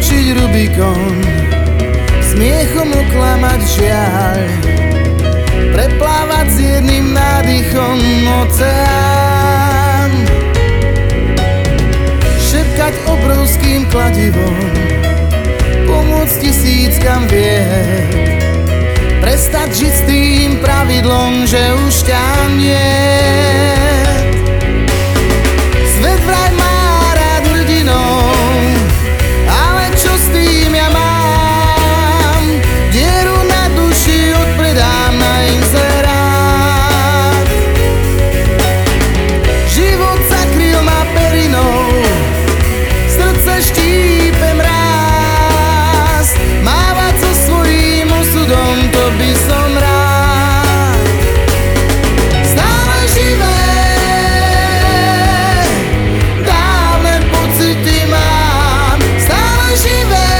prekročiť Rubikon, smiechom oklamať žiaľ, preplávať s jedným nádychom oceán, šepkať obrovským kladivom, pomôcť tisíckam vied, prestať žiť s tým pravidlom, že už ťa niet. Svet vraj má rád hrdinov, ale čo s tým ja mám? Dieru na duši odpredám na inzerát. Život zakryl ma perinou, srdce štípe mráz, mávať so svojím osudom, to by som rád. Stále živé, dávne pocity mám, stále živé,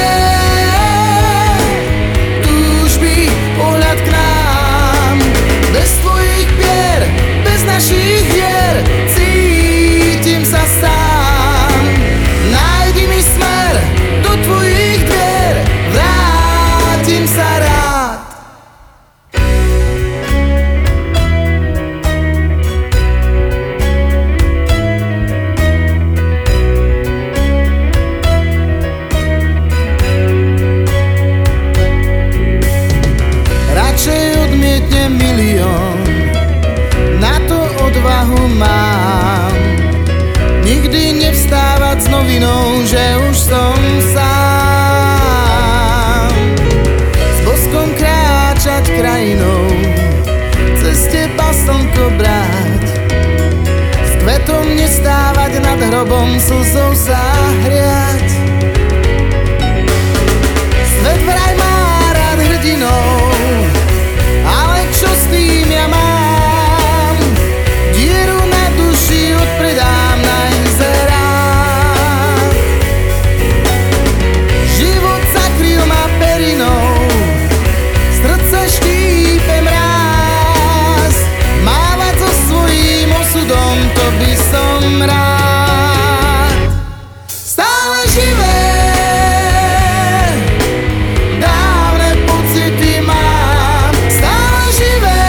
túžby, pohľad k nám. Bez tvojich pier, bez našich hier, cítim sa sám. Nájdi mi smer do tvojich dvier, vrátim sa rád. Radšej odmietnem milión, na to odvahu mám. Nikdy nevstávať s novinou, že už som sám. S boskom kráčať krajinou, cez teba slnko brať, s kvetom nestávať nad hrobom, slzou sa hriať. Svet vraj má rád hrdinov, ale čo s tým ja mám? Dieru na duši odpredám na inzerát. Život zakryl ma perinou, srdce štípe mráz, mávať so svojím osudom, to by som rád. Stále živé, dávne pocity mám, stále živé,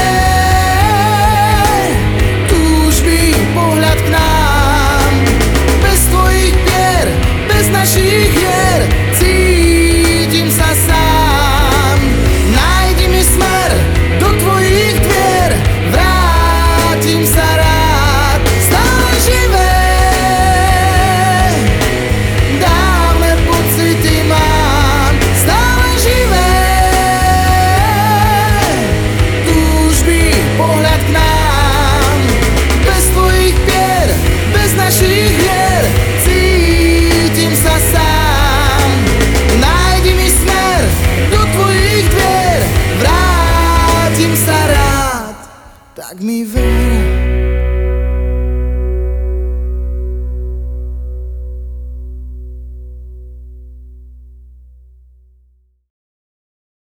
túžby, pohľad k nám. Bez tvojich pier, bez našich hier, cítim sa sám. Nájdi mi smer do tvojich dvier, vrátim sa rád. Stále živé, dávne pocity mám, stále živé, túžby, pohľad k nám. Bez tvojich pier, bez našich hier, cítim sa sám. Nájdi mi smer do tvojich dvier, vrátim sa rád. Tak mi ver.